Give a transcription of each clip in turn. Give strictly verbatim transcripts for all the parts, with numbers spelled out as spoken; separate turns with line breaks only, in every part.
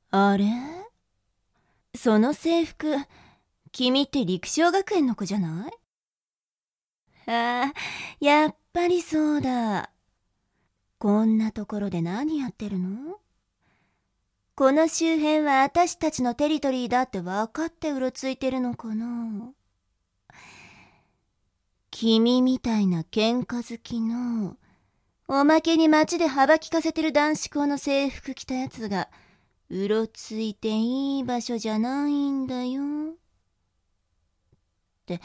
あれ？その制服、君って陸翔学園の子じゃない？ああ、やっぱりそうだ。こんなところで何やってるの？この周辺は私たちのテリトリーだって分かってうろついてるのかな？君みたいな喧嘩好きの、おまけに街で幅利かせてる男子校の制服着たやつがうろついていい場所じゃないんだよ。って、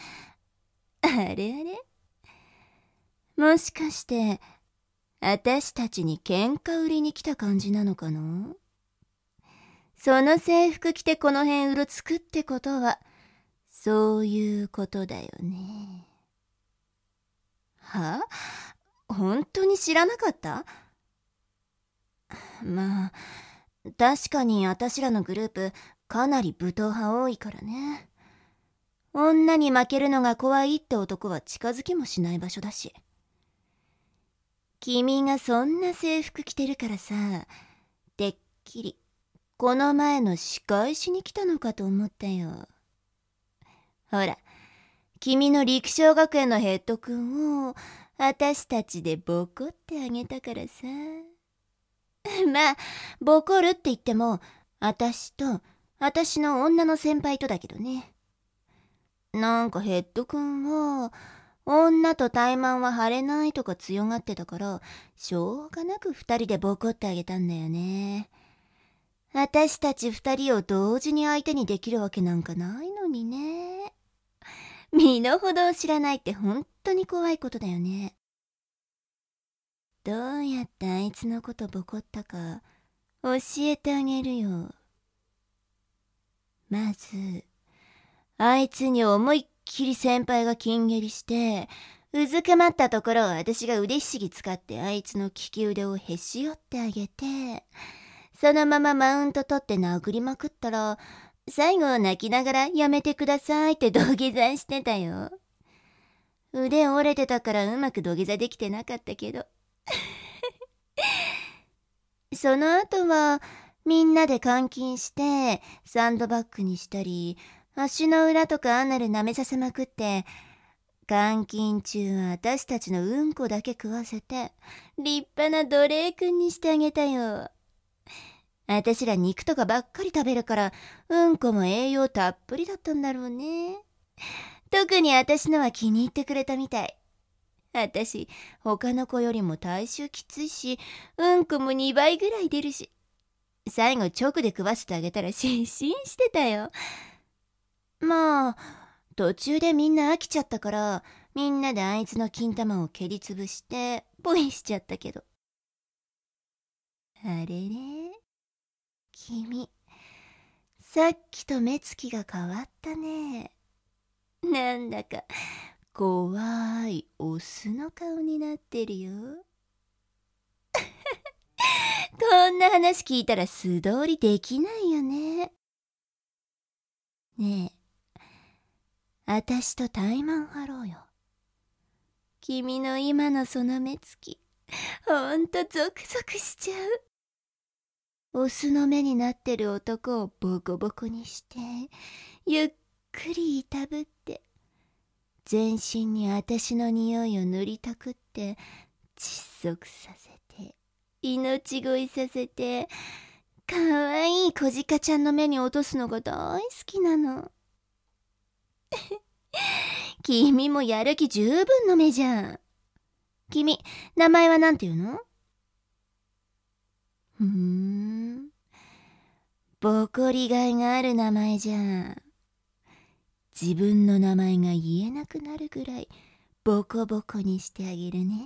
あれあれ？もしかして私たちに喧嘩売りに来た感じなのかな？その制服着てこの辺うろつくってことはそういうことだよね。は？本当に知らなかった？まあ確かに私らのグループかなり武闘派多いからね。女に負けるのが怖いって男は近づきもしない場所だし。君がそんな制服着てるからさ、てっきりこの前の仕返しに来たのかと思ったよ。ほら、君の陸翔学園のヘッド君を私たちでボコってあげたからさ。まあボコるって言っても私と私の女の先輩とだけどね。なんかヘッド君は女と怠慢は張れないとか強がってたからしょうがなく二人でボコってあげたんだよね。私たち二人を同時に相手にできるわけなんかないのにね。身の程を知らないって本当に怖いことだよね。どうやってあいつのことボコったか教えてあげるよ。まずあいつに思いっきり先輩が金蹴りしてうずくまったところを私が腕ひしぎ使ってあいつの利き腕をへし折ってあげて、そのままマウント取って殴りまくったら最後泣きながらやめてくださいって土下座してたよ。腕折れてたからうまく土下座できてなかったけどその後はみんなで監禁してサンドバッグにしたり足の裏とかアナル舐めさせまくって、監禁中は私たちのうんこだけ食わせて立派な奴隷くんにしてあげたよ。私ら肉とかばっかり食べるからうんこも栄養たっぷりだったんだろうね。特に私のは気に入ってくれたみたい。私他の子よりも体臭きついしうんこもにばいぐらい出るし、最後直で食わせてあげたら失神してたよ。まあ途中でみんな飽きちゃったからみんなであいつの金玉を蹴りつぶしてポイしちゃったけど。あれれ、君さっきと目つきが変わったね。なんだか怖いオスの顔になってるよ。こんな話聞いたら素通りできないよね。ねえ、あたしと怠慢張ろうよ。君の今のその目つき、ほんとゾクゾクしちゃう。オスの目になってる男をボコボコにしてゆっくりいたぶって全身にあたしの匂いを塗りたくって窒息させて命乞いさせてかわいい小鹿ちゃんの目に落とすのが大好きなの。君もやる気十分の目じゃん。君名前はなんていうの？ふーん、ボコりがいがある名前じゃん。自分の名前が言えなくなるぐらいボコボコにしてあげるね。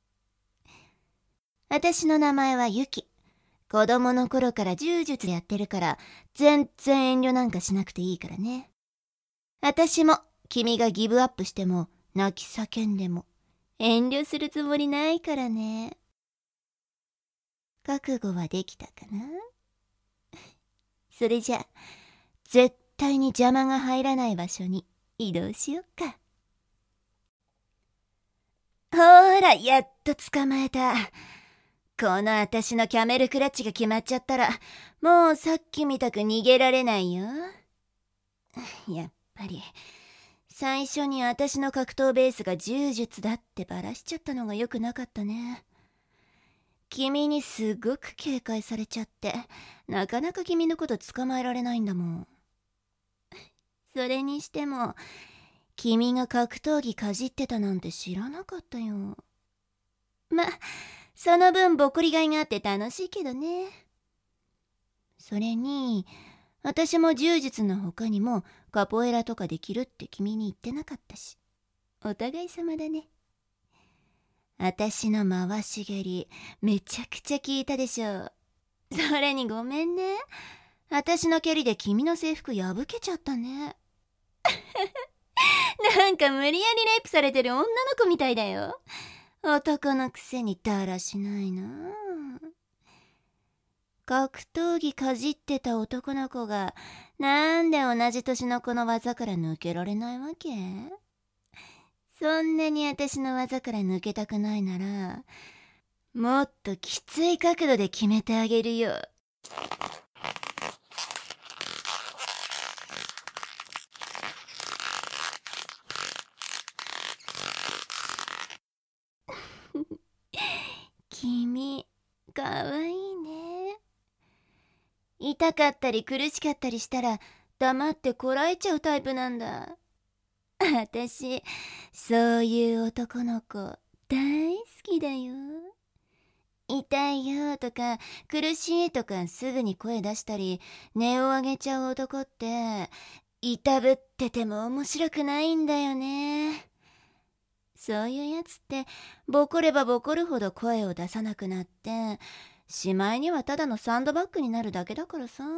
私の名前はユキ。子供の頃から柔術やってるから全然遠慮なんかしなくていいからね。私も君がギブアップしても泣き叫んでも遠慮するつもりないからね。覚悟はできたかな？それじゃ絶対に邪魔が入らない場所に移動しよっか。ほーら、やっと捕まえた。 この私のキャメルクラッチが決まっちゃったら、もうさっきみたく逃げられないよ。やっぱり、最初に私の格闘ベースが柔術だってバラしちゃったのが良くなかったね。君にすごく警戒されちゃって、なかなか君のこと捕まえられないんだもん。それにしても、君が格闘技かじってたなんて知らなかったよ。ま、その分ボコりがいがあって楽しいけどね。それに、私も柔術の他にもカポエラとかできるって君に言ってなかったし。お互い様だね。私の回し蹴り、めちゃくちゃ効いたでしょ。それにごめんね。私の蹴りで君の制服破けちゃったね。なんか無理やりレイプされてる女の子みたいだよ。男のくせにだらしないな。格闘技かじってた男の子がなんで同じ年の子の技から抜けられないわけ？そんなに私の技から抜けたくないなら、もっときつい角度で決めてあげるよ。君、かわいいね。痛かったり苦しかったりしたら黙ってこらえちゃうタイプなんだ。私、そういう男の子大好きだよ。痛いよとか苦しいとかすぐに声出したり音を上げちゃう男っていたぶってても面白くないんだよね。そういうやつってボコればボコるほど声を出さなくなってしまいにはただのサンドバッグになるだけだからさ。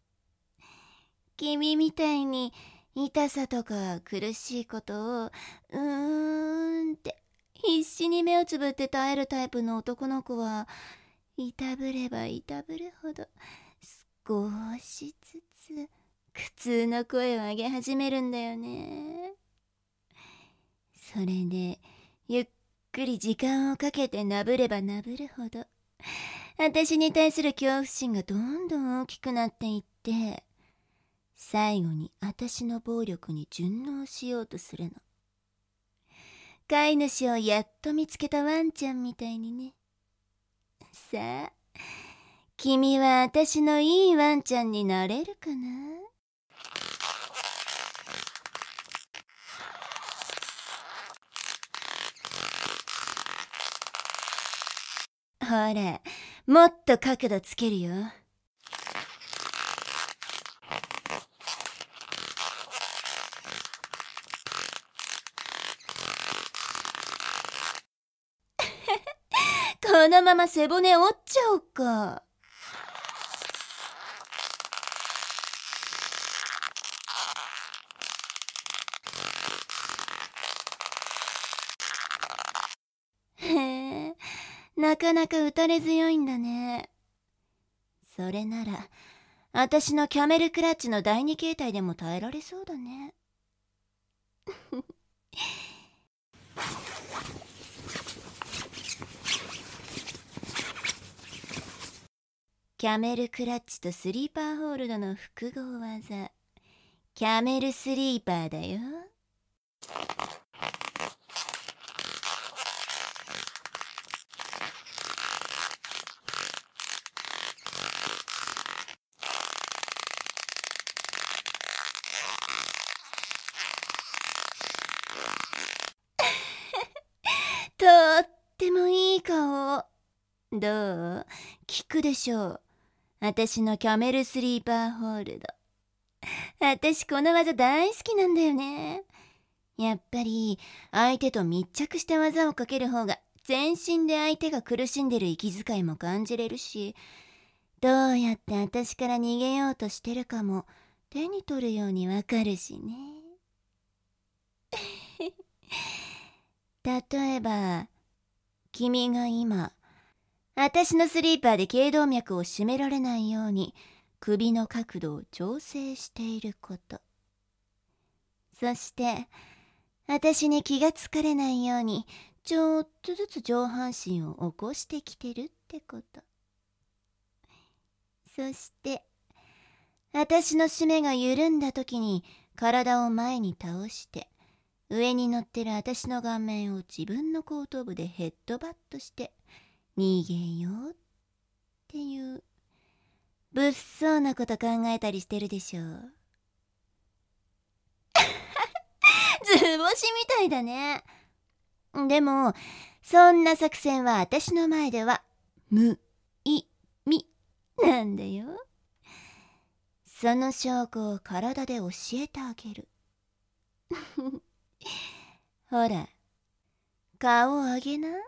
君みたいに痛さとか苦しいことをうーんって必死に目をつぶって耐えるタイプの男の子はいたぶればいたぶるほど少しずつ苦痛の声を上げ始めるんだよね。それでゆっくり時間をかけてなぶればなぶるほど私に対する恐怖心がどんどん大きくなっていって最後に私の暴力に順応しようとするの。飼い主をやっと見つけたワンちゃんみたいにね。さあ、君は私のいいワンちゃんになれるかな？ほら、もっと角度つけるよ。このまま背骨折っちゃおうか。へえ、なかなか打たれ強いんだね。それなら、私のキャメルクラッチの第二形態でも耐えられそうだね。キャメルクラッチとスリーパーホールドの複合技、キャメルスリーパーだよ。とってもいい顔。どう？効くでしょう。私のキャメルスリーパーホールド。私この技大好きなんだよね。やっぱり相手と密着して技をかける方が全身で相手が苦しんでる息遣いも感じれるし、どうやって私から逃げようとしてるかも手に取るようにわかるしね。例えば、君が今、私のスリーパーで頸動脈を締められないように首の角度を調整していること。そして、私に気がつかれないようにちょっとずつ上半身を起こしてきてるっってこと。そして、私の締めが緩んだ時に体を前に倒して、上に乗ってる私の顔面を自分の後頭部でヘッドバットして逃げようっていう物騒なこと考えたりしてるでしょ。図星みたいだね。でもそんな作戦は私の前では無意味なんだよ。その証拠を体で教えてあげる。ほら、顔を上げな。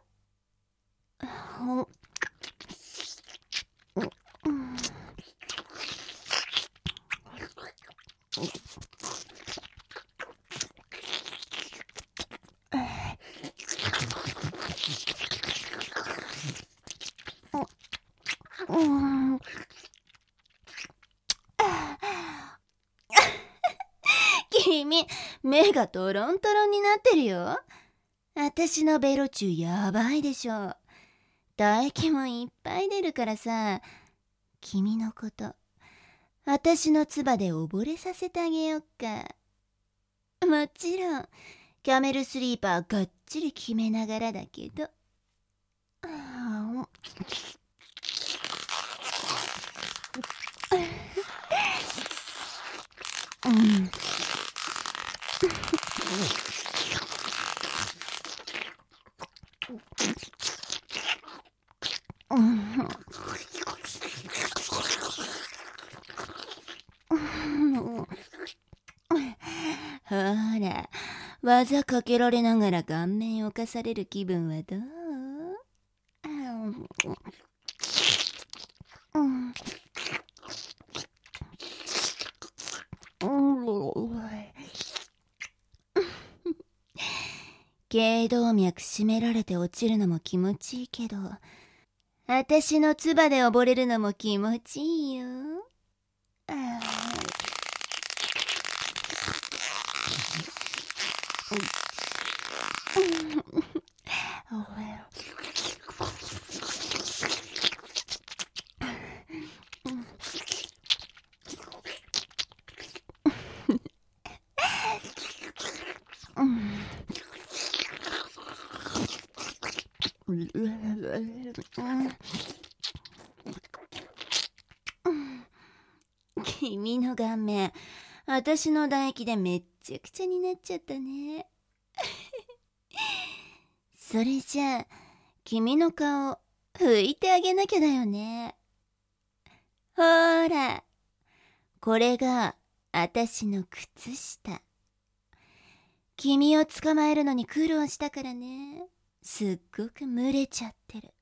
君、目がトロントロンになってるよ。私のベロチュやばいでしょ。唾液もいっぱい出るからさ、君のこと、私の唾で溺れさせてあげよっか。もちろん、キャメルスリーパーがっちり決めながらだけど。うん。ほら、技かけられながら顔面を犯される気分はどう？うん頸動脈締められて落ちるのも気持ちいいけど、私の唾で溺れるのも気持ちいいよ。君の顔面、私の唾液でめっちゃくちゃになっちゃったね。それじゃあ、君の顔、拭いてあげなきゃだよね。ほら、これが私の靴下。君を捕まえるのに苦労したからね。すっごく蒸れちゃってる。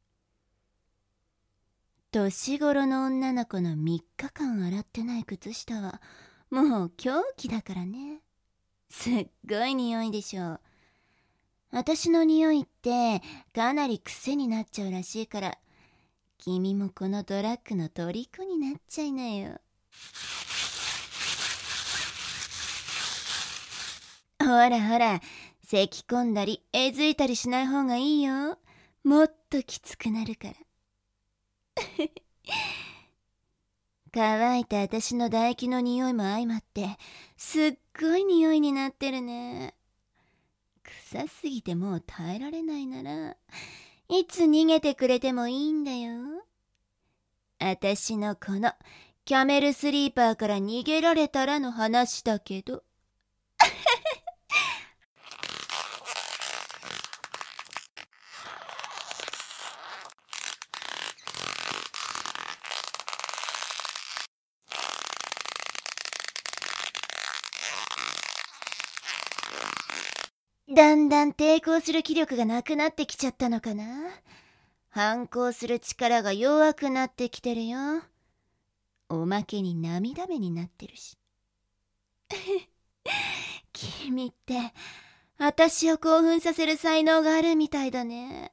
年頃の女の子のみっかかん洗ってない靴下はもう狂気だからね。すっごい匂いでしょ。私の匂いってかなり癖になっちゃうらしいから、君もこのドラッグの虜になっちゃいなよ。ほらほら、咳込んだりえずいたりしない方がいいよ。もっときつくなるから。乾いた私の唾液の匂いも相まってすっごい匂いになってるね。臭すぎてもう耐えられないならいつ逃げてくれてもいいんだよ。私のこのキャメルスリーパーから逃げられたらの話だけど。だんだん抵抗する気力がなくなってきちゃったのかな。反抗する力が弱くなってきてるよ。おまけに涙目になってるし。君って私を興奮させる才能があるみたいだね。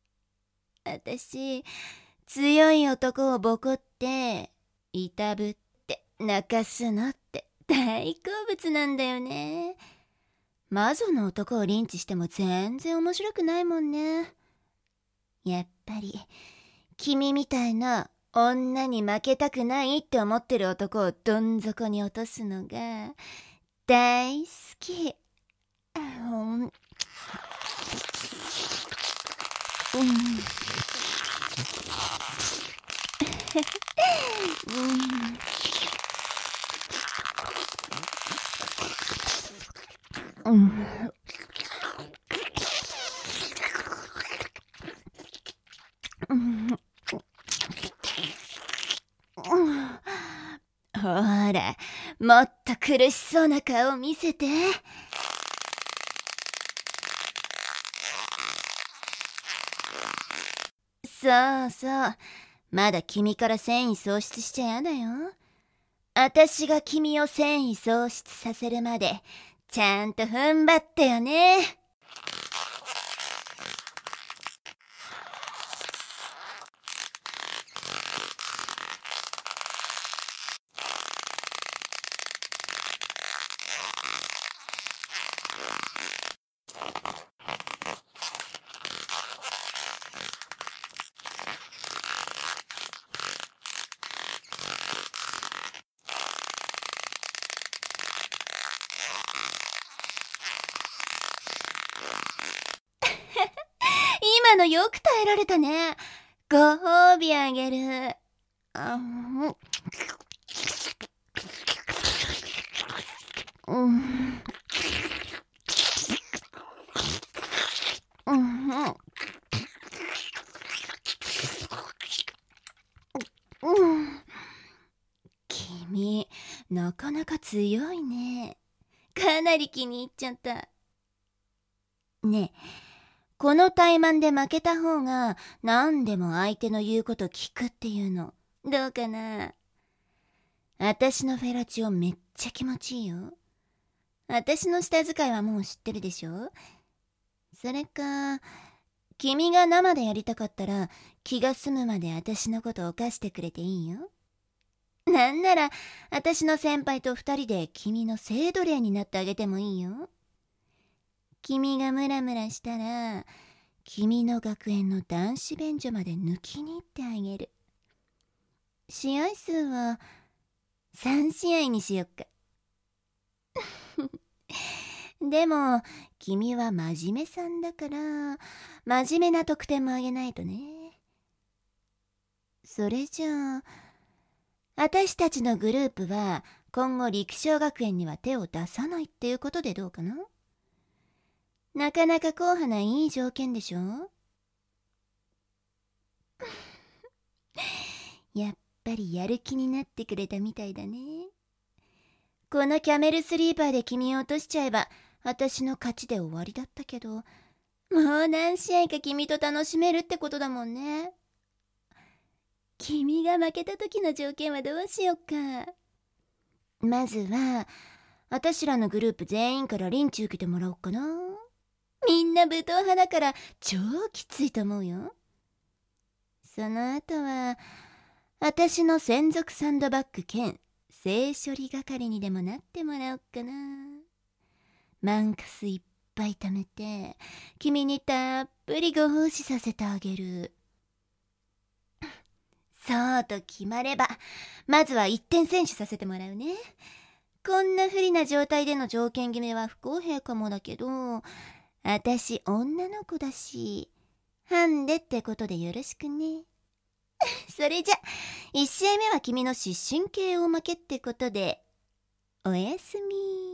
私、強い男をボコっていたぶって泣かすのって大好物なんだよね。魔女の男をリンチしても全然面白くないもんね。やっぱり君みたいな女に負けたくないって思ってる男をどん底に落とすのが大好き。うん、うん、うん、うん、ほら、もっと苦しそうな顔見せて。そうそう、まだ君から繊維喪失しちゃやだよ。私が君を繊維喪失させるまでちゃんと踏ん張ってよね。今のよく耐えられたね。ご褒美あげる。あん、うん、うん、うん、うん。君、なかなか強いね。かなり気に入っちゃった。ねえ、この怠慢で負けた方が何でも相手の言うこと聞くっていうのどうかな。私のフェラチオめっちゃ気持ちいいよ。私の舌使いはもう知ってるでしょ。それか君が生でやりたかったら気が済むまで私のこと犯してくれていいよ。なんなら私の先輩と二人で君の性奴隷になってあげてもいいよ。君がムラムラしたら君の学園の男子便所まで抜きに行ってあげる。試合数はさん試合にしよっか。でも君は真面目さんだから真面目な得点もあげないとね。それじゃあ私たちのグループは今後陸将学園には手を出さないっていうことでどうかな。なかなか硬派ないい条件でしょ。やっぱりやる気になってくれたみたいだね。このキャメルスリーパーで君を落としちゃえば私の勝ちで終わりだったけど、もう何試合か君と楽しめるってことだもんね。君が負けた時の条件はどうしよっか。まずは私らのグループ全員からリンチ受けてもらおうかな。みんな武闘派だから超きついと思うよ。その後は私の専属サンドバッグ兼性処理係にでもなってもらおっかな。マンカスいっぱい貯めて君にたっぷりご奉仕させてあげる。そうと決まればまずは一点選手させてもらうね。こんな不利な状態での条件決めは不公平かもだけど、私女の子だしハンデってことでよろしくね。それじゃいち試合目は君の失神系おまけってことでおやすみ。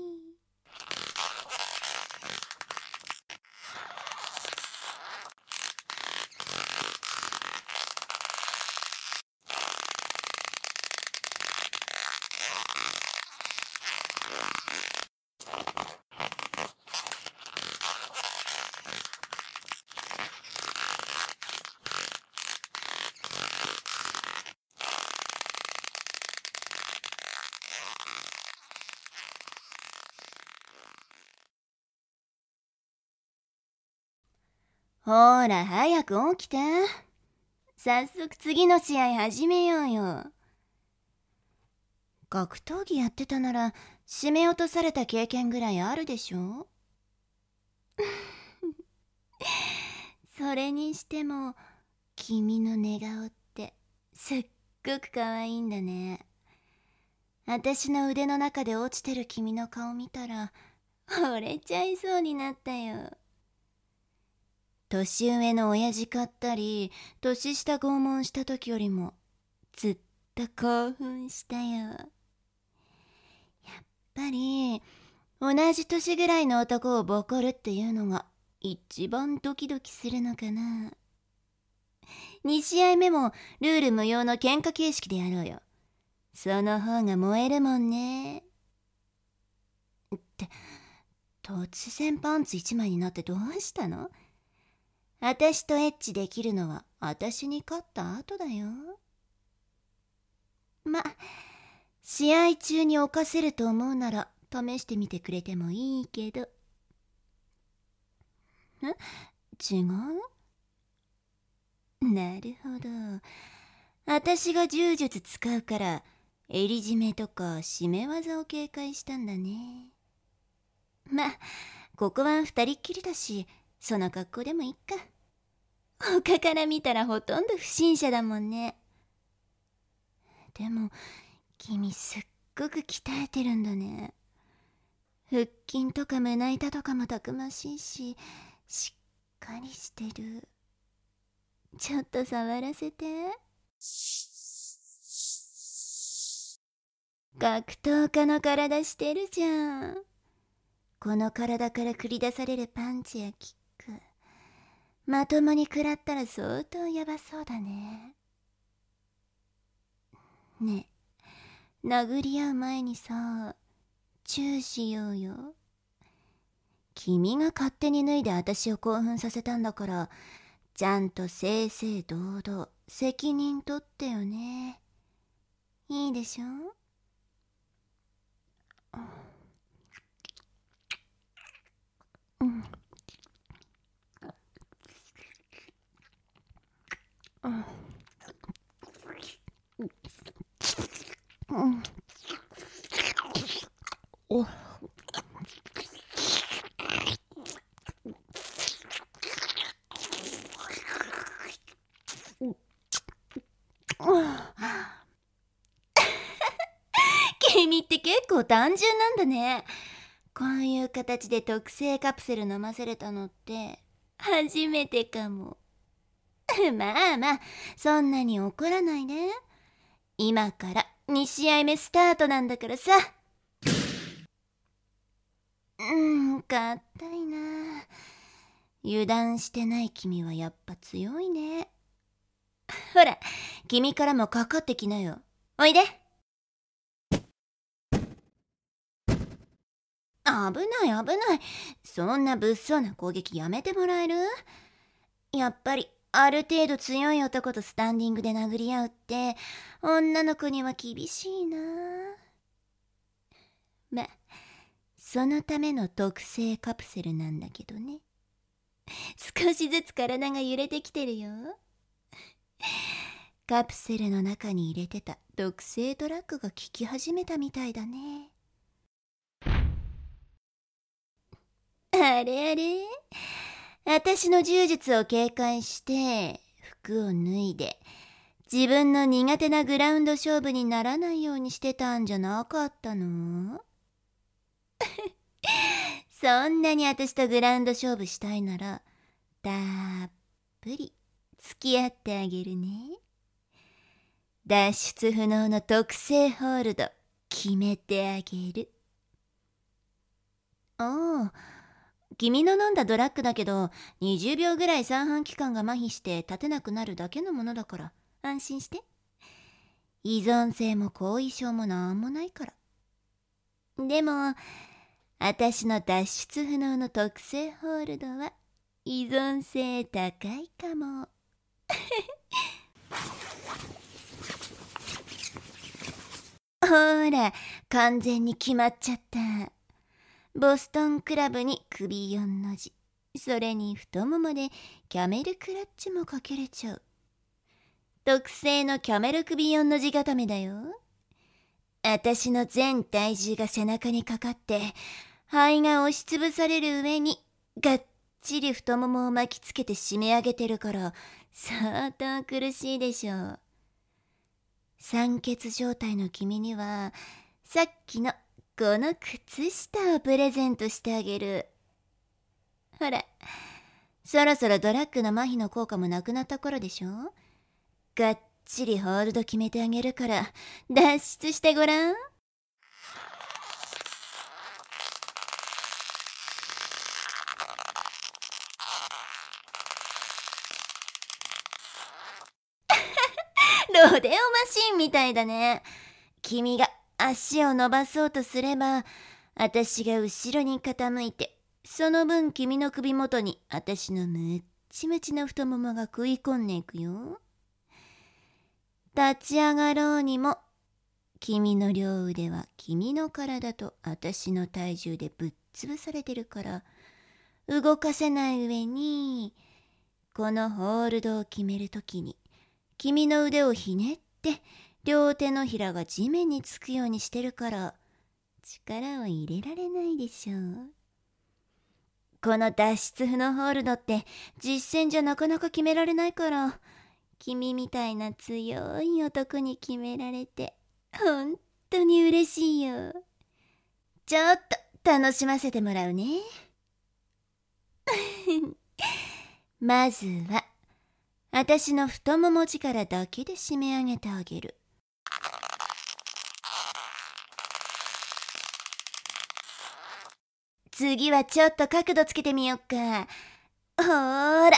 ほら早く起きて。早速次の試合始めようよ。格闘技やってたなら締め落とされた経験ぐらいあるでしょ。それにしても君の寝顔ってすっごく可愛いんだね。私の腕の中で落ちてる君の顔見たら惚れちゃいそうになったよ。年上の親父買ったり年下拷問した時よりもずっと興奮したよ。やっぱり同じ年ぐらいの男をボコるっていうのが一番ドキドキするのかな。に試合目もルール無用の喧嘩形式でやろうよ。その方が燃えるもんね。って、突然パンツ一枚になってどうしたの？私とエッチできるのは私に勝った後だよ。ま、試合中に犯せると思うなら試してみてくれてもいいけど。ん？違う？なるほど。私が柔術使うから襟締めとか締め技を警戒したんだね。ま、ここは二人っきりだし、その格好でもいっか。他から見たらほとんど不審者だもんね。でも君すっごく鍛えてるんだね。腹筋とか胸板とかもたくましいし、しっかりしてる。ちょっと触らせて。格闘家の体してるじゃん。この体から繰り出されるパンチやキック、まともに食らったら相当ヤバそうだね。ねえ、殴り合う前にさ、チューしようよ。君が勝手に脱いで私を興奮させたんだから、ちゃんと正々堂々責任取ってよね。いいでしょ？うん。うん。うん。お。君って結構単純なんだね。こういう形で特製カプセル飲ませれたのって初めてかも。まあまあ、そんなに怒らないで。今からに試合目スタートなんだからさ。うーん、硬いな。油断してない君はやっぱ強いね。ほら、君からもかかってきなよ。おいで。危ない危ない。そんな物騒な攻撃やめてもらえる？やっぱりある程度強い男とスタンディングで殴り合うって女の子には厳しいな。ま、そのための特製カプセルなんだけどね。少しずつ体が揺れてきてるよ。カプセルの中に入れてた特製ドラッグが効き始めたみたいだね。あれあれ、私の柔術を警戒して服を脱いで自分の苦手なグラウンド勝負にならないようにしてたんじゃなかったの？そんなに私とグラウンド勝負したいならたっぷり付き合ってあげるね。脱出不能の特製ホールド決めてあげる。ああ、君の飲んだドラッグだけどにじゅうびょうぐらい三半規管が麻痺して立てなくなるだけのものだから安心して。依存性も後遺症もなんもないから。でも私の脱出不能の特製ホールドは依存性高いかも。ほら、完全に決まっちゃった。ボストンクラブに首よんの字、それに太ももでキャメルクラッチもかけれちゃう。特製のキャメル首よんの字固めだよ。私の全体重が背中にかかって肺が押しつぶされる上にがっちり太ももを巻きつけて締め上げてるから相当苦しいでしょう。 酸欠状態の君にはさっきのこの靴下をプレゼントしてあげる。ほら、そろそろドラッグの麻痺の効果もなくなった頃でしょ。がっちりホールド決めてあげるから脱出してごらん。ロデオマシンみたいだね。君が足を伸ばそうとすれば、私が後ろに傾いて、その分君の首元に私のむっちむちの太ももが食い込んでいくよ。立ち上がろうにも、君の両腕は君の体と私の体重でぶっ潰されてるから、動かせない上に、このホールドを決めるときに、君の腕をひねって両手のひらが地面につくようにしてるから力を入れられないでしょう。この脱出不能ホールドって実戦じゃなかなか決められないから、君みたいな強い男に決められて本当に嬉しいよ。ちょっと楽しませてもらうね。まずは私の太もも力だけで締め上げてあげる。次はちょっと角度つけてみよっか。ほーら。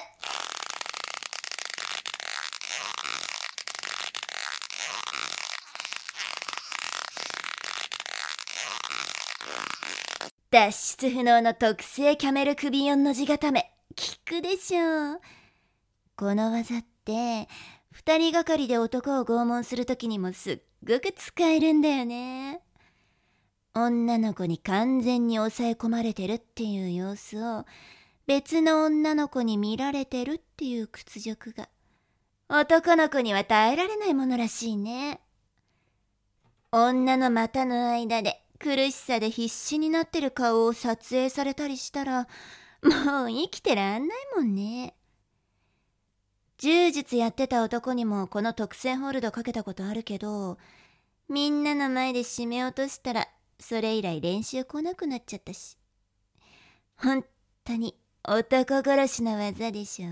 脱出不能の特製キャメル首四の字固め、効くでしょう。この技って二人がかりで男を拷問するときにもすっごく使えるんだよね。女の子に完全に抑え込まれてるっていう様子を別の女の子に見られてるっていう屈辱が男の子には耐えられないものらしいね。女の股の間で苦しさで必死になってる顔を撮影されたりしたらもう生きてらんないもんね。柔術やってた男にもこの特製ホールドかけたことあるけど、みんなの前で締め落としたらそれ以来練習来なくなっちゃったし。ほんとに男殺しの技でしょ。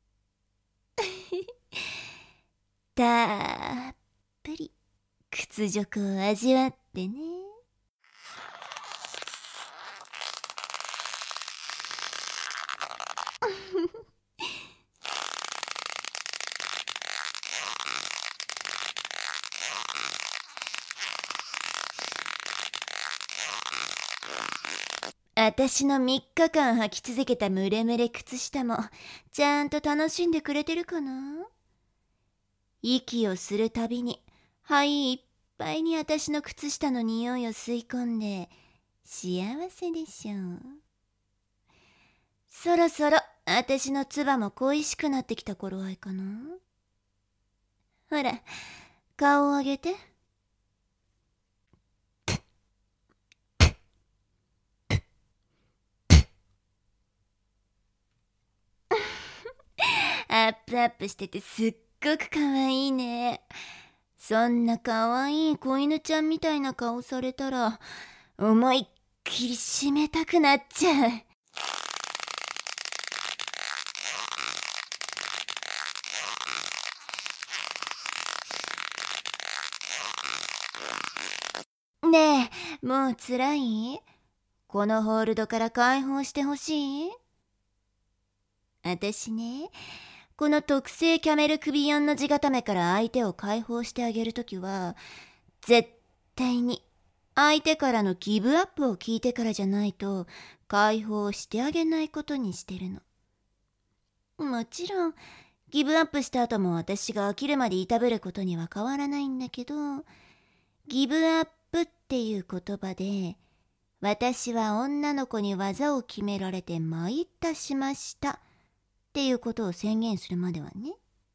たっぷり屈辱を味わってね。私のみっかかん履き続けたムレムレ靴下もちゃんと楽しんでくれてるかな。息をするたびに肺いっぱいに私の靴下の匂いを吸い込んで幸せでしょう。そろそろ私の唾も恋しくなってきた頃合いかな。ほら、顔を上げて。アップアップしててすっごくかわいいね。そんなかわいい子犬ちゃんみたいな顔されたら思いっきり締めたくなっちゃう。ねえ、もうつらい？このホールドから解放してほしい？私ね、この特製キャメル首四の字固めから相手を解放してあげるときは、絶対に相手からのギブアップを聞いてからじゃないと解放してあげないことにしてるの。もちろん、ギブアップした後も私が飽きるまでいたぶることには変わらないんだけど、ギブアップっていう言葉で、私は女の子に技を決められて参ったしましたっていうことを宣言するまではね。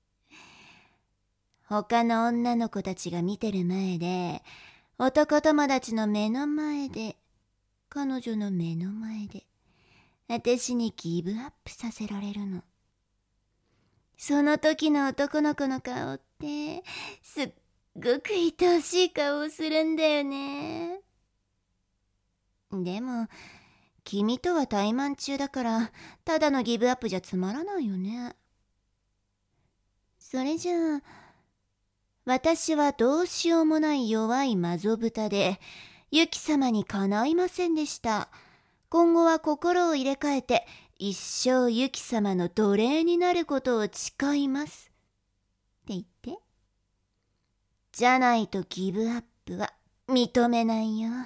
他の女の子たちが見てる前で、男友達の目の前で、彼女の目の前で、私にギブアップさせられるの。その時の男の子の顔って、すっごく愛おしい顔をするんだよね。でも、君とは怠慢中だから、ただのギブアップじゃつまらないよね。それじゃあ、私はどうしようもない弱いマゾ豚で、ユキ様にかないませんでした。今後は心を入れ替えて、一生ユキ様の奴隷になることを誓います。って言って。じゃないとギブアップは認めないよ。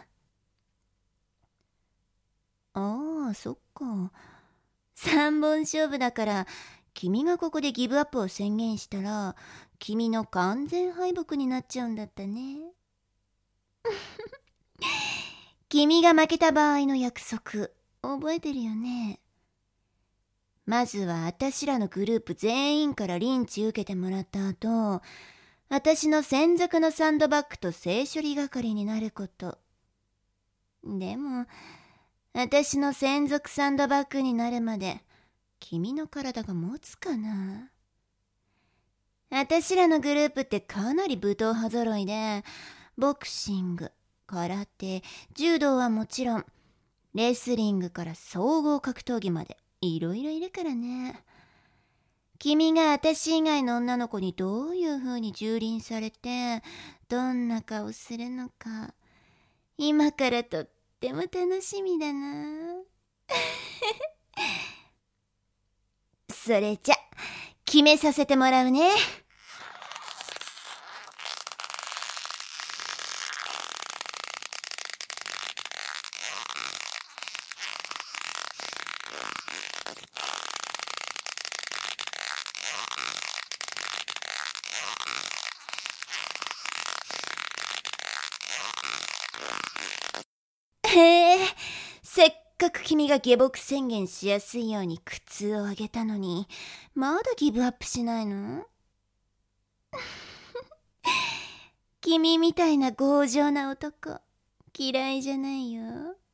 ああ、そっか。三本勝負だから、君がここでギブアップを宣言したら、君の完全敗北になっちゃうんだったね。君が負けた場合の約束、覚えてるよね。まずは私らのグループ全員からリンチ受けてもらった後、私の専属のサンドバッグと性処理係になること。でも、私の専属サンドバッグになるまで、君の体が持つかな。私らのグループってかなり武闘派揃いで、ボクシング、空手、柔道はもちろん、レスリングから総合格闘技までいろいろいるからね。君が私以外の女の子にどういう風に蹂躙されて、どんな顔するのか、今からとっても楽しみだな。それじゃ、決めさせてもらうね。へえ、せっかく君が下僕宣言しやすいように苦痛をあげたのに、まだギブアップしないの？君みたいな強情な男、嫌いじゃないよ。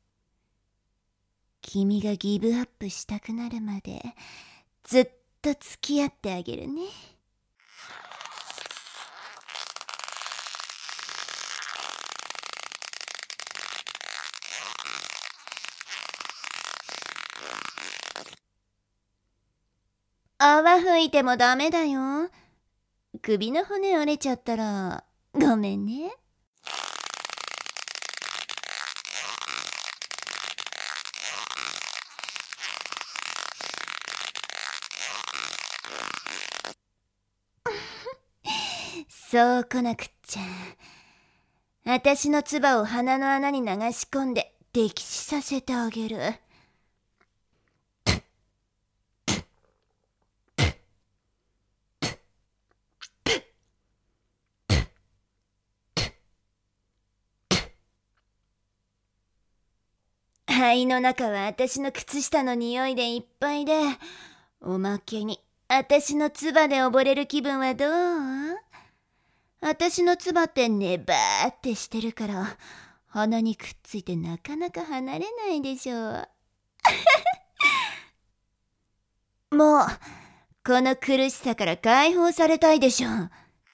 君がギブアップしたくなるまで、ずっと付き合ってあげるね。泡吹いてもダメだよ。首の骨折れちゃったら、ごめんね。そう来なくっちゃ。私の唾を鼻の穴に流し込んで溺死させてあげる。肺の中は私の靴下の匂いでいっぱいで、おまけに私の唾で溺れる気分はどう？私の唾ってネバーってしてるから、鼻にくっついてなかなか離れないでしょう。もう、この苦しさから解放されたいでしょう。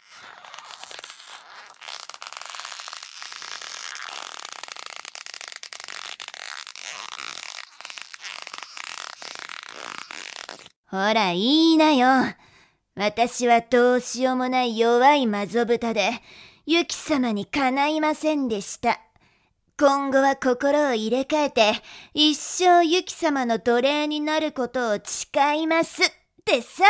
ほら、いいなよ。私はどうしようもない弱いマゾ豚で、ユキ様にかないませんでした。今後は心を入れ替えて、一生ユキ様の奴隷になることを誓いますってさ。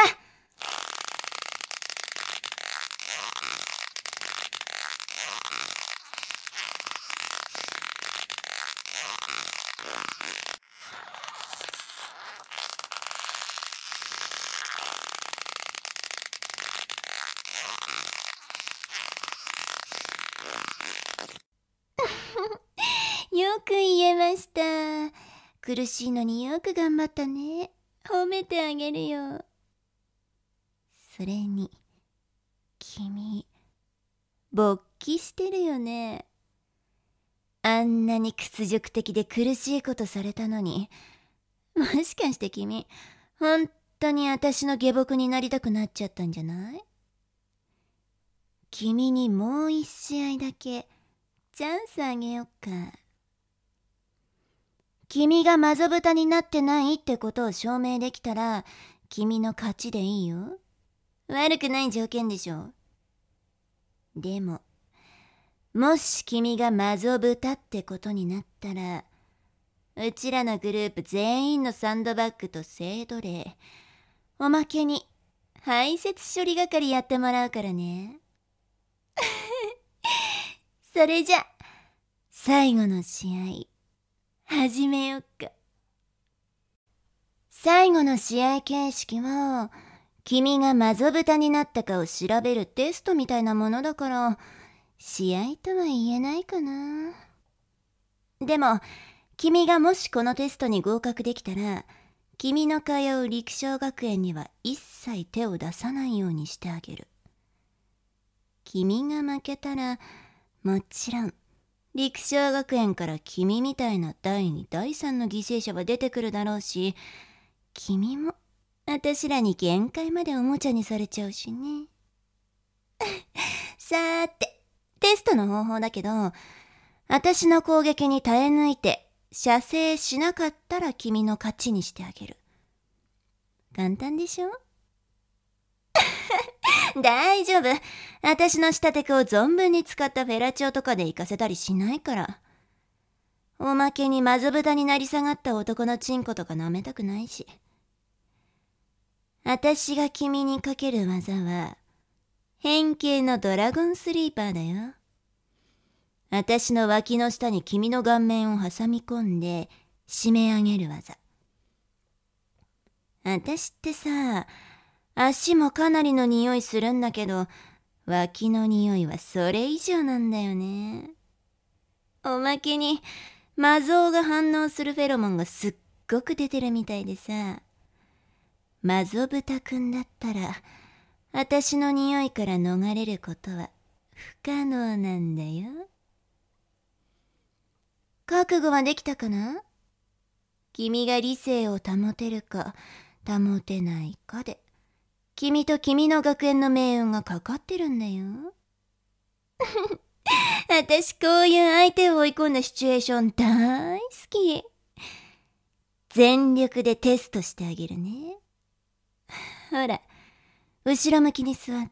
よく言えました。苦しいのによく頑張ったね。褒めてあげるよ。それに、君、勃起してるよね。あんなに屈辱的で苦しいことされたのに、もしかして君、本当に私の下僕になりたくなっちゃったんじゃない？ 君にもう一試合だけチャンスあげよっか。君がマゾ豚になってないってことを証明できたら君の勝ちでいいよ。悪くない条件でしょ。でももし君がマゾ豚ってことになったら、うちらのグループ全員のサンドバッグと性奴隷、おまけに排泄処理係やってもらうからね。それじゃ最後の試合始めよっか。最後の試合形式は君がマゾ豚になったかを調べるテストみたいなものだから、試合とは言えないかな。でも君がもしこのテストに合格できたら、君の通う陸将学園には一切手を出さないようにしてあげる。君が負けたら、もちろん陸将学園から君みたいなだいにだいさんの犠牲者は出てくるだろうし、君も私らに限界までおもちゃにされちゃうしね。さーて、テストの方法だけど、私の攻撃に耐え抜いて射精しなかったら君の勝ちにしてあげる。簡単でしょ？大丈夫。私の下テクを存分に使ったフェラチオとかで活かせたりしないから。おまけにマゾ豚になり下がった男のチンコとか舐めたくないし。私が君にかける技は変形のドラゴンスリーパーだよ。私の脇の下に君の顔面を挟み込んで締め上げる技。私ってさ、足もかなりの匂いするんだけど、脇の匂いはそれ以上なんだよね。おまけにマゾウが反応するフェロモンがすっごく出てるみたいでさ、マゾブタくんだったら私の匂いから逃れることは不可能なんだよ。覚悟はできたかな？君が理性を保てるか保てないかで、君と君の学園の命運がかかってるんだよ。私こういう相手を追い込んだシチュエーション大好き。全力でテストしてあげるね。ほら、後ろ向きに座って。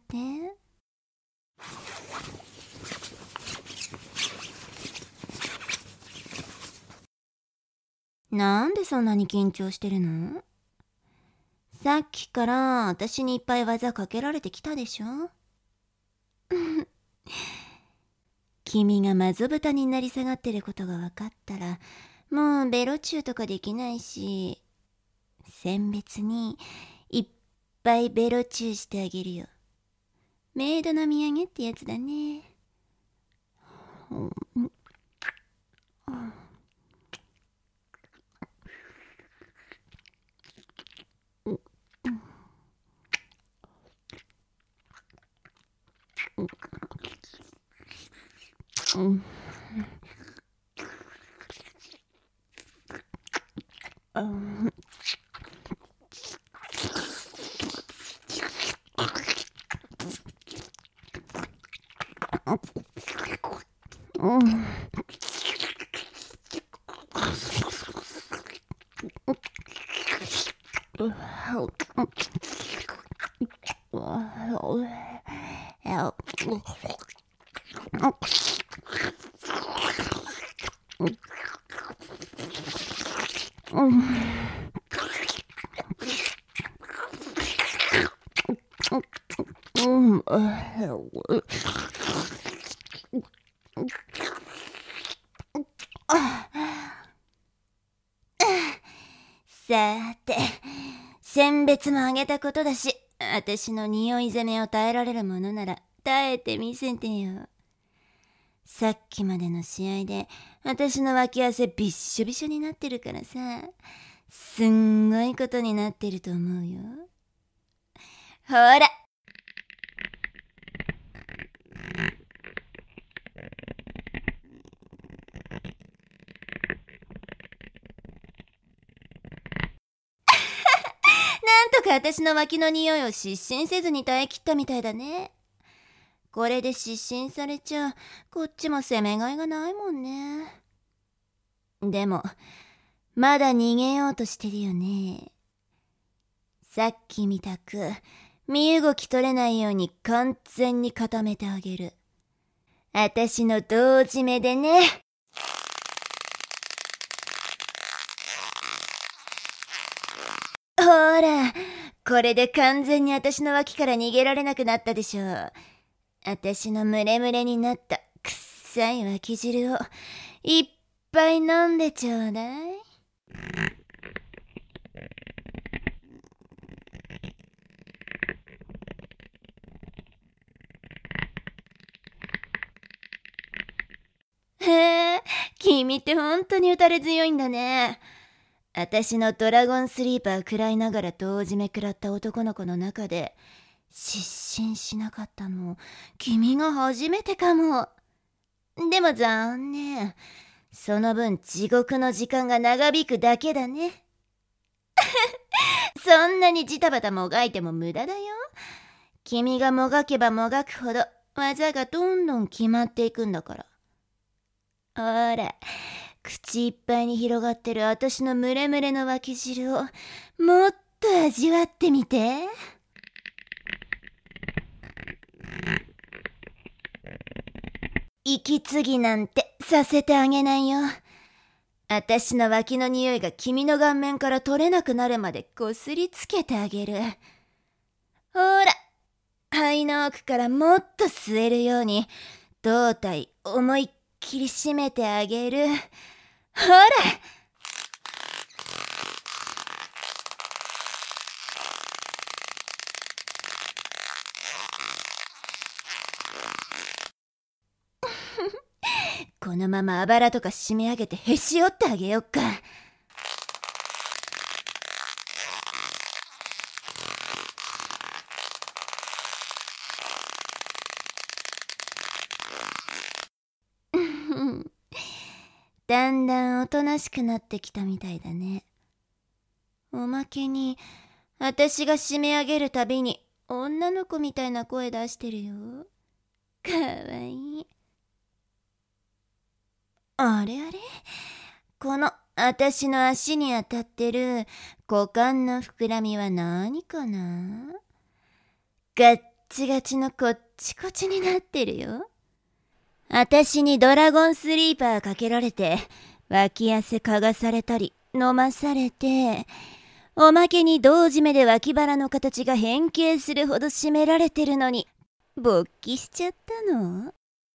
なんでそんなに緊張してるの？さっきから私にいっぱい技かけられてきたでしょ？君がマゾ豚になり下がってることが分かったら、もうベロチューとかできないし、選別にいっぱいベロチューしてあげるよ。メイドの土産ってやつだね。うんさーて、選別もあげたことだし、私の匂い攻めを耐えられるものなら耐えてみせてよ。さっきまでの試合で私の脇汗びっしょびしょになってるからさ、すんごいことになってると思うよ。ほら。なんとか私の脇の匂いを失神せずに耐え切ったみたいだね。 これで失神されちゃこっちも責めがいがないもんね。でもまだ逃げようとしてるよね。さっきみたく身動き取れないように完全に固めてあげる。あたしの同締めでね。ほら、これで完全にあたしの脇から逃げられなくなったでしょ。あたしのムレムレになったくっさい脇汁をいっぱい飲んでちょうだい。へえ、君ってほんとに打たれ強いんだね。あたしのドラゴンスリーパー食らいながら同締め食らった男の子の中で失神しなかったの君が初めてかも。でも残念。その分地獄の時間が長引くだけだね。そんなにジタバタもがいても無駄だよ。君がもがけばもがくほど技がどんどん決まっていくんだから。ほら、口いっぱいに広がってるあたしのムレムレの脇汁をもっと味わってみて。息継ぎなんてさせてあげないよ。あたしの脇の匂いが君の顔面から取れなくなるまでこすりつけてあげる。ほら、肺の奥からもっと吸えるように胴体思いっきり締めてあげる。ほら。このままあばらとか締め上げてへし折ってあげよっか。だんだんおとなしくなってきたみたいだね。おまけにあたしが締め上げるたびに女の子みたいな声出してるよ。かわいい。あれあれ、このあたしの足に当たってる股間の膨らみは何かな。ガッチガチのこっちこちになってるよ。あたしにドラゴンスリーパーかけられて脇汗嗅がされたり飲まされて、おまけに同締めで脇腹の形が変形するほど締められてるのに勃起しちゃったの。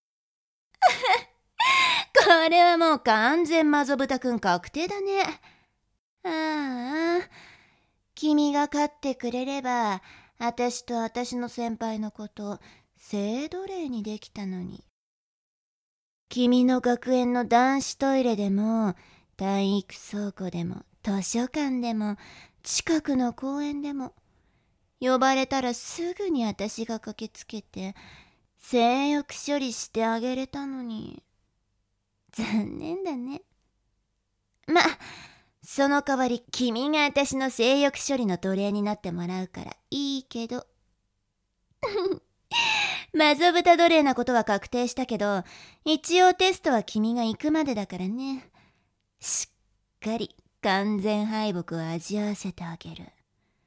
これはもう完全マゾブタくん確定だね。ああ、君が勝ってくれればあたしとあたしの先輩のこと性奴隷にできたのに。君の学園の男子トイレでも体育倉庫でも図書館でも近くの公園でも呼ばれたらすぐにあたしが駆けつけて性欲処理してあげれたのに。残念だね。ま、その代わり君があたしの性欲処理の奴隷になってもらうからいいけど。マゾブタ奴隷なことは確定したけど、一応テストは君が行くまでだからね。しっかり完全敗北を味わわせてあげる。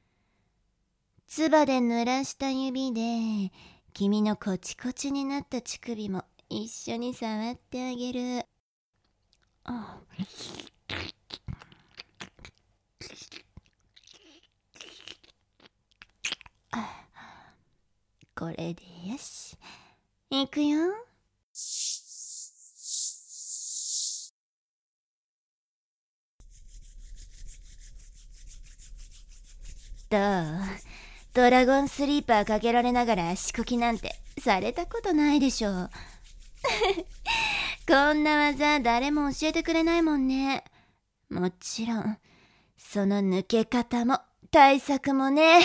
唾で濡らした指で君のコチコチになった乳首も一緒に触ってあげる。あこれでよし。いくよ。どう？ドラゴンスリーパーかけられながら足こきなんてされたことないでしょ。こんな技誰も教えてくれないもんね。もちろんその抜け方も対策もね。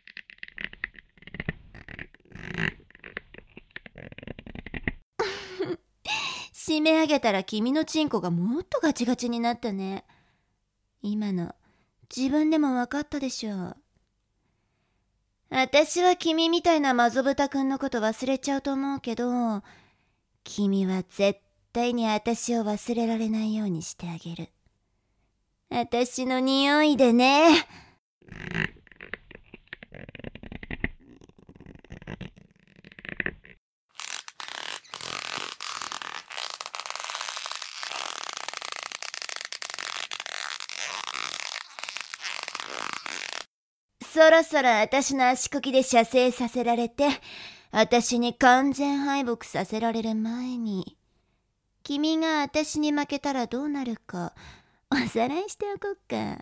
締め上げたら君のチンコがもっとガチガチになったね。今の自分でも分かったでしょ。 私は君みたいなマゾブタくんのこと忘れちゃうと思うけど、君は絶対に私を忘れられないようにしてあげる。私の匂いでね。そろそろ私の足こきで射精させられて、私に完全敗北させられる前に、君が私に負けたらどうなるか、おさらいしておこうか。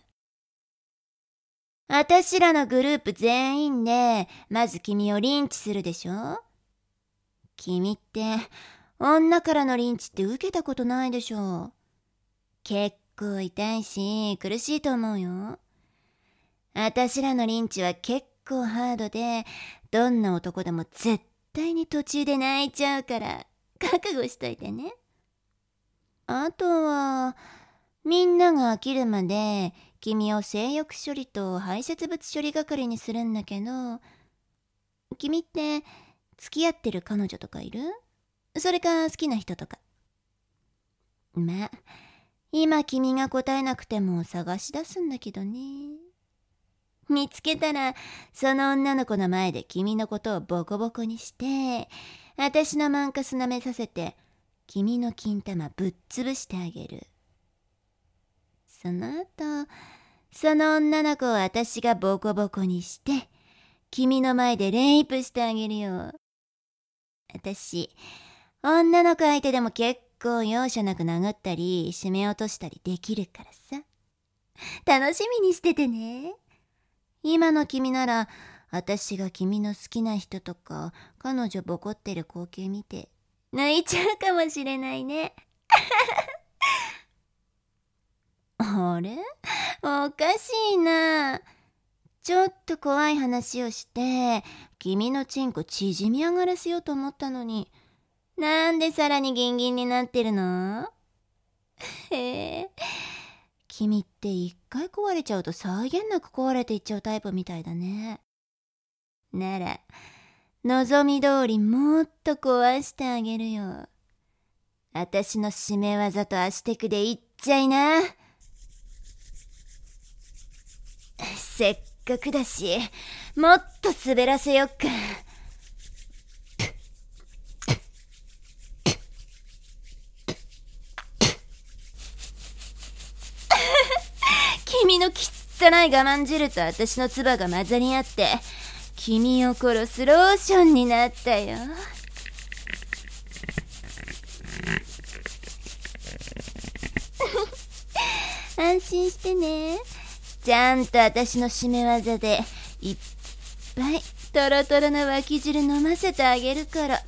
私らのグループ全員で、まず君をリンチするでしょ？君って、女からのリンチって受けたことないでしょ？結構痛いし、苦しいと思うよ。私らのリンチは結構ハードで、どんな男でも絶対に途中で泣いちゃうから、覚悟しといてね。あとは、みんなが飽きるまで、君を性欲処理と排泄物処理係にするんだけど、君って付き合ってる彼女とかいる？それか好きな人とか。まあ、今君が答えなくても探し出すんだけどね。見つけたら、その女の子の前で君のことをボコボコにして、私のマンカス舐めさせて、君の金玉ぶっ潰してあげる。その後、その女の子を私がボコボコにして、君の前でレイプしてあげるよ。私、女の子相手でも結構容赦なく殴ったり、締め落としたりできるからさ。楽しみにしててね。今の君なら、私が君の好きな人とか、彼女ボコってる光景見て、泣いちゃうかもしれないね。あれ？おかしいな。ちょっと怖い話をして、君のチンコ縮み上がらせようと思ったのに、なんでさらにギンギンになってるの？へえ。君って一回壊れちゃうと際限なく壊れていっちゃうタイプみたいだね。なら、望み通りもっと壊してあげるよ。私の締め技と足テクでいっちゃいな。せっかくだし、もっと滑らせよっか。君の汚い我慢汁と私の唾が混ざり合って、君を殺すローションになったよ。安心してね。ちゃんと私の締め技でいっぱいトロトロの脇汁飲ませてあげるから。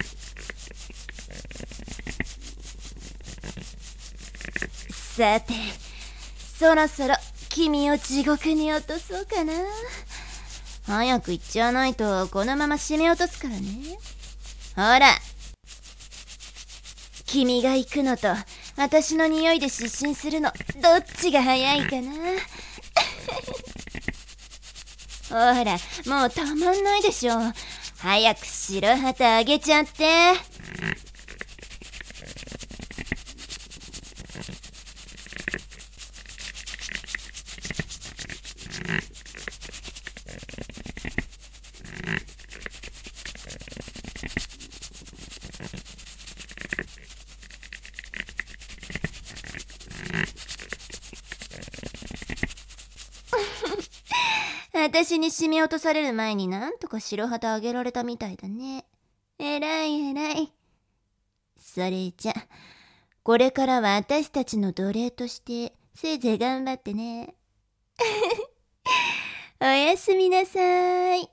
さて、そろそろ君を地獄に落とそうかな。早く行っちゃわないとこのまま締め落とすからね。ほら、君が行くのと私の匂いで失神するの、どっちが早いかな。ほら、もうたまんないでしょ。早く白旗あげちゃって。私に締め落とされる前になんとか白旗あげられたみたいだね。えらいえらい。それじゃ、これからは私たちの奴隷としてせいぜい頑張ってね。おやすみなさい。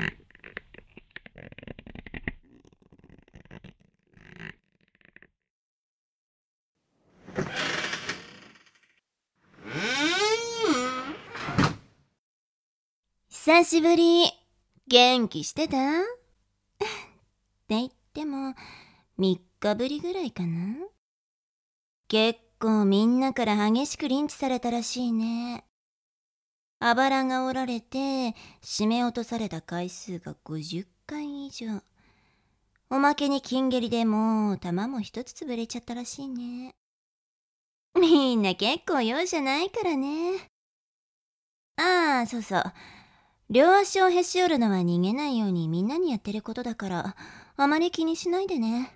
久しぶり。元気してた？って言ってもみっかぶりぐらいかな。結構みんなから激しくリンチされたらしいね。 あばらが折られて締め落とされた回数がごじゅっかい以上。おまけに金蹴りでもう玉も一つ潰れちゃったらしいね。みんな結構容赦ないからね。ああ、そうそう。両足をへし折るのは逃げないようにみんなにやってることだから、あまり気にしないでね。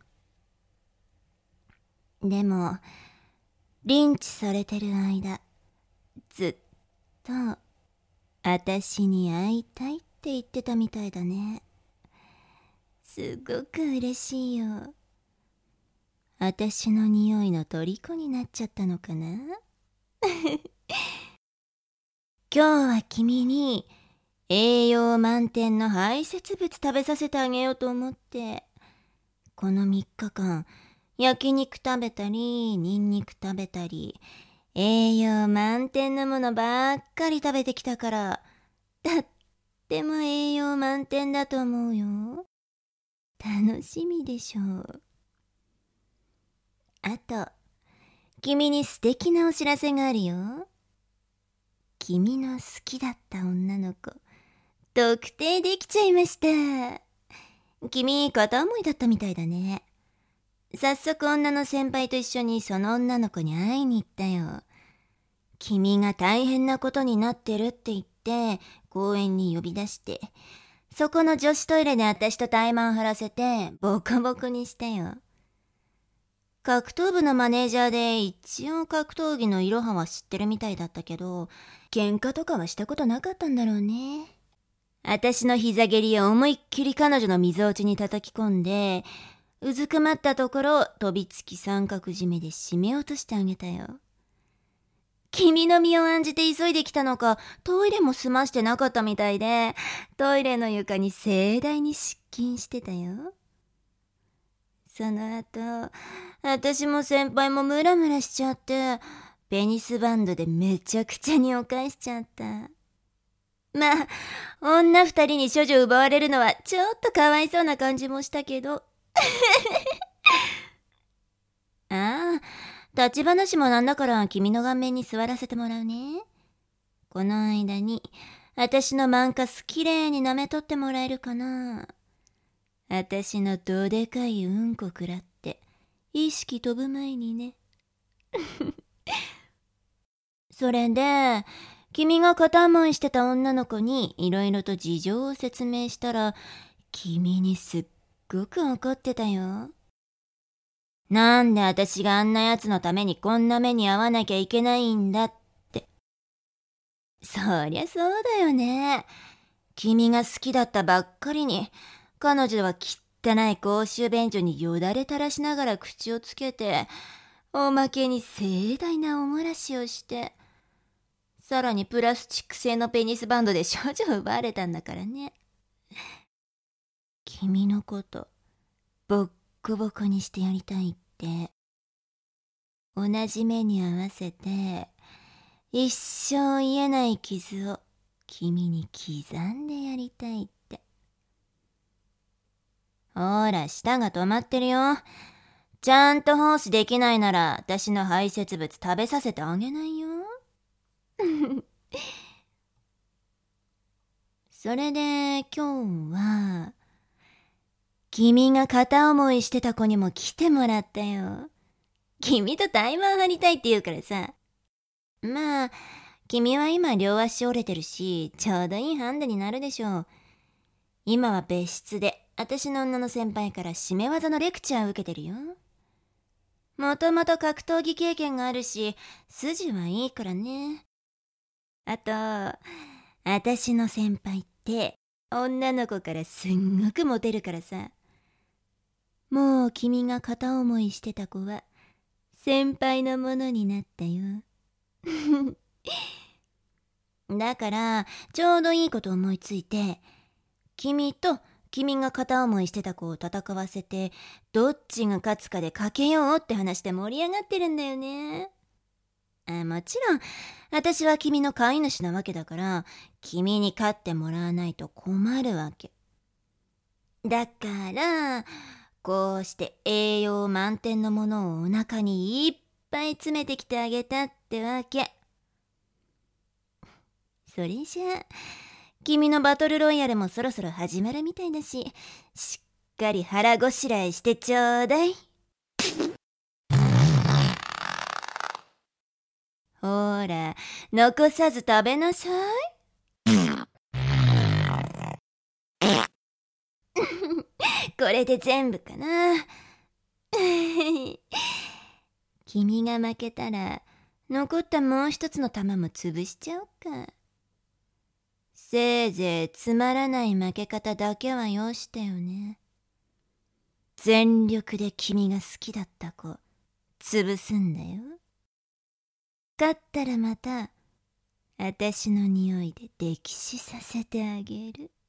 でも、リンチされてる間、ずっと、あたしに会いたいって言ってたみたいだね。すごく嬉しいよ。あたしの匂いの虜になっちゃったのかな。今日は君に栄養満点の排泄物食べさせてあげようと思って、このみっかかん、焼肉食べたり、ニンニク食べたり、栄養満点のものばっかり食べてきたから、とっても栄養満点だと思うよ。楽しみでしょう。あと、君に素敵なお知らせがあるよ。君の好きだった女の子、特定できちゃいました。君、片思いだったみたいだね。早速女の先輩と一緒にその女の子に会いに行ったよ。君が大変なことになってるって言って公園に呼び出して、そこの女子トイレで私とタイマン張らせてボコボコにしたよ。格闘部のマネージャーで一応格闘技のいろはは知ってるみたいだったけど、喧嘩とかはしたことなかったんだろうね。私の膝蹴りを思いっきり彼女の溝落ちに叩き込んで、うずくまったところ飛びつき三角締めで締め落としてあげたよ。君の身を案じて急いできたのか、トイレも済ましてなかったみたいで、トイレの床に盛大に失禁してたよ。その後、私も先輩もムラムラしちゃって、ペニスバンドでめちゃくちゃにお返しちゃった。まあ、女二人に処女奪われるのはちょっとかわいそうな感じもしたけど。ああ、立ち話もなんだから君の顔面に座らせてもらうね。この間に、私のマンカスきれいに舐めとってもらえるかな。私のどでかいうんこ食らって、意識飛ぶ前にね。それで、君が片思いしてた女の子にいろいろと事情を説明したら、君にすっごく怒ってたよ。なんで私があんな奴のためにこんな目に遭わなきゃいけないんだって。そりゃそうだよね。君が好きだったばっかりに、彼女は汚い公衆便所によだれ垂らしながら口をつけて、おまけに盛大なおもらしをして、さらにプラスチック製のペニスバンドで処女を奪われたんだからね。君のこと、ボッコボコにしてやりたいって。同じ目に合わせて、一生癒えない傷を君に刻んでやりたいって。ほら、舌が止まってるよ。ちゃんと奉仕できないなら、私の排泄物食べさせてあげないよ。それで、今日は、君が片思いしてた子にも来てもらったよ。君とタイマン張りたいって言うからさ。まあ、君は今両足折れてるし、ちょうどいいハンデになるでしょう。今は別室で、私の女の先輩から締め技のレクチャーを受けてるよ。もともと格闘技経験があるし、筋はいいからね。あと、私の先輩って、女の子からすんごくモテるからさ。もう君が片思いしてた子は、先輩のものになったよ。だから、ちょうどいいこと思いついて、君と君が片思いしてた子を戦わせて、どっちが勝つかでかけようって話で盛り上がってるんだよね。あ、もちろん、私は君の飼い主なわけだから、君に飼ってもらわないと困るわけ。だから、こうして栄養満点のものをお腹にいっぱい詰めてきてあげたってわけ。 それじゃあ、君のバトルロイヤルもそろそろ始まるみたいだし、しっかり腹ごしらえしてちょうだい。ほら、残さず食べなさい。これで全部かな。君が負けたら、残ったもう一つの玉も潰しちゃおうか。せいぜいつまらない負け方だけはよしてよね。全力で君が好きだった子、潰すんだよ。勝ったらまた、あたしの匂いで溺死させてあげる。